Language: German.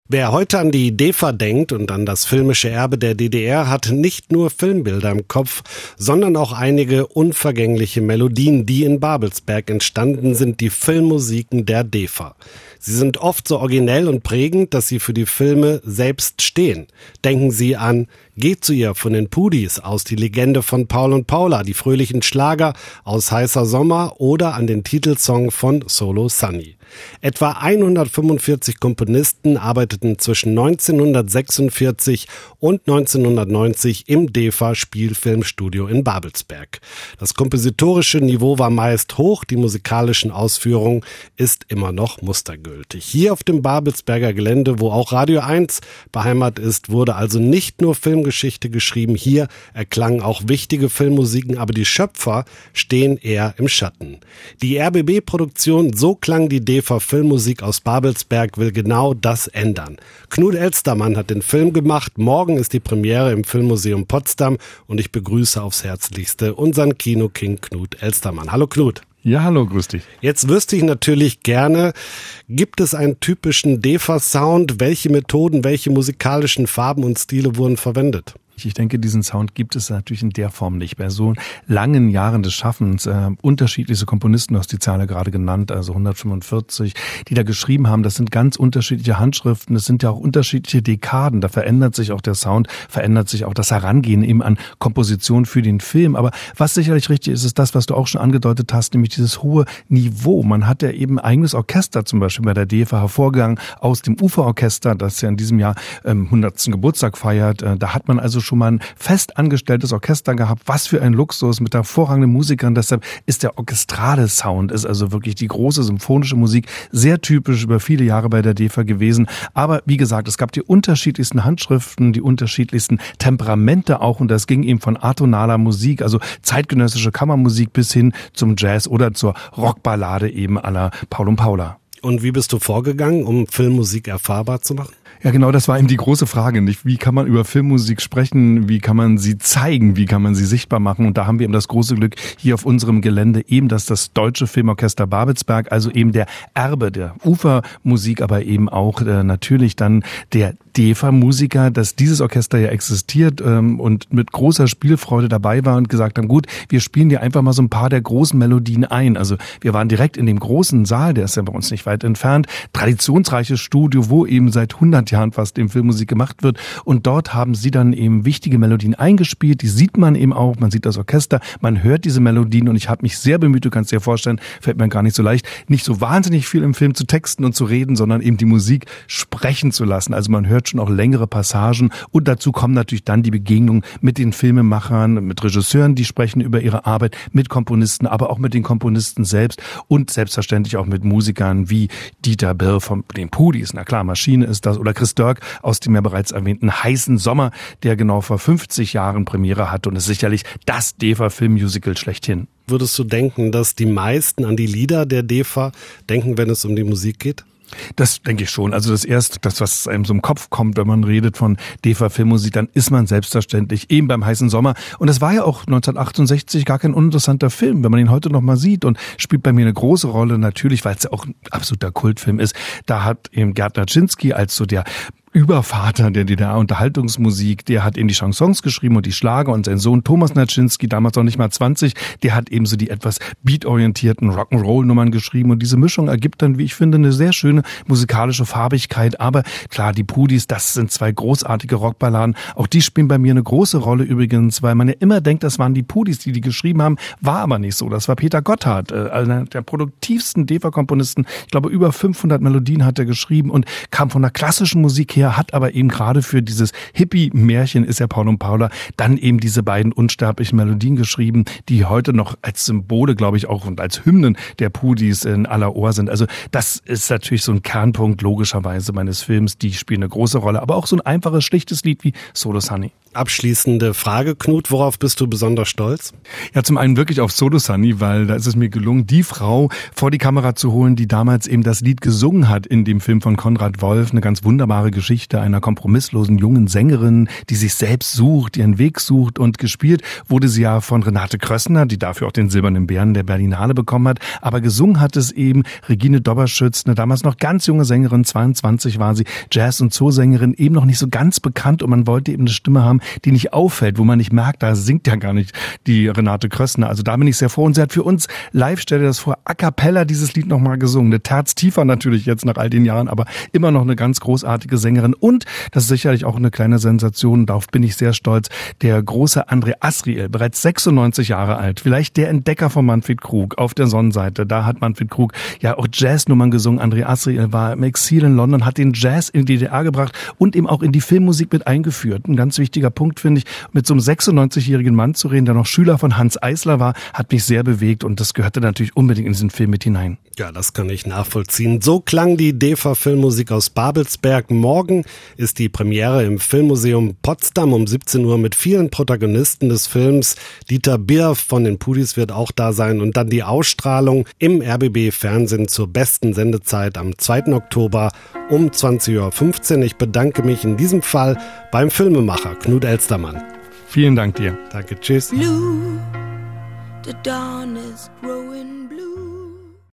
Wer heute an die DEFA denkt und an das filmische Erbe der DDR, hat nicht nur Filmbilder im Kopf, sondern auch einige unvergängliche Melodien, die in Babelsberg entstanden sind, die Filmmusiken der DEFA. Sie sind oft so originell und prägend, dass sie für die Filme selbst stehen. Denken Sie an Geht zu ihr von den Pudis aus Die Legende von Paul und Paula, die fröhlichen Schlager aus Heißer Sommer oder an den Titelsong von Solo Sunny. Etwa 145 Komponisten arbeiteten zwischen 1946 und 1990 im DEFA Spielfilmstudio in Babelsberg. Das kompositorische Niveau war meist hoch, die musikalischen Ausführungen ist immer noch mustergültig. Hier auf dem Babelsberger Gelände, wo auch Radio 1 beheimatet ist, wurde also nicht nur Filmgeschichte geschrieben, hier erklangen auch wichtige Filmmusiken, aber die Schöpfer stehen eher im Schatten. Die RBB-Produktion So klang die DEFA Filmmusik aus Babelsberg will genau das ändern. Knut Elstermann hat den Film gemacht. Morgen ist die Premiere im Filmmuseum Potsdam und ich begrüße aufs Herzlichste unseren Kino-King Knut Elstermann. Hallo Knut. Ja, hallo, grüß dich. Jetzt wüsste ich natürlich gerne, gibt es einen typischen DEFA-Sound? Welche Methoden, welche musikalischen Farben und Stile wurden verwendet? Ich denke, diesen Sound gibt es natürlich in der Form nicht. Bei so langen Jahren des Schaffens, unterschiedliche Komponisten, du hast die Zahl ja gerade genannt, also 145, die da geschrieben haben, das sind ganz unterschiedliche Handschriften, das sind ja auch unterschiedliche Dekaden, da verändert sich auch der Sound, verändert sich auch das Herangehen eben an Komposition für den Film. Aber was sicherlich richtig ist, ist das, was du auch schon angedeutet hast, nämlich dieses hohe Niveau. Man hat ja eben ein eigenes Orchester zum Beispiel bei der DEFA hervorgegangen aus dem Uferorchester, das ja in diesem Jahr 100. Geburtstag feiert. Da hat man also schon mal ein fest angestelltes Orchester gehabt. Was für ein Luxus mit hervorragenden Musikern. Deshalb ist der orchestrale Sound, ist also wirklich die große symphonische Musik, sehr typisch über viele Jahre bei der DEFA gewesen. Aber wie gesagt, es gab die unterschiedlichsten Handschriften, die unterschiedlichsten Temperamente auch. Und das ging eben von atonaler Musik, also zeitgenössische Kammermusik bis hin zum Jazz oder zur Rockballade eben à la Paul und Paula. Und wie bist du vorgegangen, um Filmmusik erfahrbar zu machen? Ja, genau, das war eben die große Frage, nicht? Wie kann man über Filmmusik sprechen? Wie kann man sie zeigen? Wie kann man sie sichtbar machen? Und da haben wir eben das große Glück hier auf unserem Gelände eben, dass das Deutsche Filmorchester Babelsberg, also eben der Erbe der Ufermusik, aber eben auch natürlich dann der DEFA-Musiker, dass dieses Orchester ja existiert und mit großer Spielfreude dabei war und gesagt haben, gut, wir spielen dir einfach mal so ein paar der großen Melodien ein. Also wir waren direkt in dem großen Saal, der ist ja bei uns nicht weit entfernt, traditionsreiches Studio, wo eben seit 100 Jahren fast eben Filmmusik gemacht wird. Und dort haben sie dann eben wichtige Melodien eingespielt. Die sieht man eben auch, man sieht das Orchester, man hört diese Melodien und ich habe mich sehr bemüht, du kannst dir vorstellen, fällt mir gar nicht so leicht, nicht so wahnsinnig viel im Film zu texten und zu reden, sondern eben die Musik sprechen zu lassen. Also man hört schon auch längere Passagen und dazu kommen natürlich dann die Begegnungen mit den Filmemachern, mit Regisseuren, die sprechen über ihre Arbeit, mit Komponisten, aber auch mit den Komponisten selbst und selbstverständlich auch mit Musikern wie Dieter Birr von den Pudis, na klar, Maschine ist das, oder Chris Dörk aus dem ja bereits erwähnten Heißen Sommer, der genau vor 50 Jahren Premiere hatte und ist sicherlich das DEFA-Filmmusical schlechthin. Würdest du denken, dass die meisten an die Lieder der DEFA denken, wenn es um die Musik geht? Das denke ich schon. Also das, was einem so im Kopf kommt, wenn man redet von DEFA-Filmmusik, dann ist man selbstverständlich eben beim Heißen Sommer. Und das war ja auch 1968 gar kein uninteressanter Film, wenn man ihn heute noch mal sieht und spielt bei mir eine große Rolle, natürlich, weil es ja auch ein absoluter Kultfilm ist. Da hat eben Gerd Naczynski als so der Übervater der DDR-Unterhaltungsmusik, der hat eben die Chansons geschrieben und die Schlager und sein Sohn Thomas Naczynski, damals noch nicht mal 20, der hat eben so die etwas beatorientierten Rock'n'Roll-Nummern geschrieben und diese Mischung ergibt dann, wie ich finde, eine sehr schöne musikalische Farbigkeit, aber klar, die Pudis, das sind zwei großartige Rockballaden, auch die spielen bei mir eine große Rolle übrigens, weil man ja immer denkt, das waren die Pudis, die geschrieben haben, war aber nicht so, das war Peter Gotthard, einer der produktivsten DEFA-Komponisten, ich glaube über 500 Melodien hat er geschrieben und kam von der klassischen Musik her, hat aber eben gerade für dieses Hippie-Märchen ist ja Paul und Paula dann eben diese beiden unsterblichen Melodien geschrieben, die heute noch als Symbole, glaube ich, auch und als Hymnen der Pudis in aller Ohr sind. Also das ist natürlich so ein Kernpunkt logischerweise meines Films, die spielen eine große Rolle, aber auch so ein einfaches, schlichtes Lied wie Solo Sunny. Abschließende Frage, Knut, worauf bist du besonders stolz? Ja, zum einen wirklich auf Solo Sunny, weil da ist es mir gelungen, die Frau vor die Kamera zu holen, die damals eben das Lied gesungen hat in dem Film von Konrad Wolf. Eine ganz wunderbare Geschichte einer kompromisslosen jungen Sängerin, die sich selbst sucht, ihren Weg sucht, und gespielt wurde sie ja von Renate Krössner, die dafür auch den Silbernen Bären der Berlinale bekommen hat. Aber gesungen hat es eben Regine Dobberschütz, eine damals noch ganz junge Sängerin, 22 war sie, Jazz- und Zoosängerin, eben noch nicht so ganz bekannt, und man wollte eben eine Stimme haben, die nicht auffällt, wo man nicht merkt, da singt ja gar nicht die Renate Krössner. Also da bin ich sehr froh. Und sie hat für uns live, stell dir das vor, a cappella dieses Lied nochmal gesungen. Eine Terz tiefer natürlich jetzt nach all den Jahren, aber immer noch eine ganz großartige Sängerin. Und das ist sicherlich auch eine kleine Sensation, darauf bin ich sehr stolz, der große André Asriel, bereits 96 Jahre alt, vielleicht der Entdecker von Manfred Krug auf der Sonnenseite. Da hat Manfred Krug ja auch Jazznummern gesungen. André Asriel war im Exil in London, hat den Jazz in die DDR gebracht und eben auch in die Filmmusik mit eingeführt. Ein ganz wichtiger Punkt, finde ich, mit so einem 96-jährigen Mann zu reden, der noch Schüler von Hans Eisler war, hat mich sehr bewegt, und das gehörte natürlich unbedingt in diesen Film mit hinein. Ja, das kann ich nachvollziehen. So klang die DEFA Filmmusik aus Babelsberg. Morgen ist die Premiere im Filmmuseum Potsdam um 17 Uhr mit vielen Protagonisten des Films. Dieter Birf von den Pudis wird auch da sein, und dann die Ausstrahlung im RBB Fernsehen zur besten Sendezeit am 2. Oktober um 20.15 Uhr. Ich bedanke mich in diesem Fall beim Filmemacher Knut Elstermann. Vielen Dank dir. Danke, tschüss. Blue, the dawn is growing blue.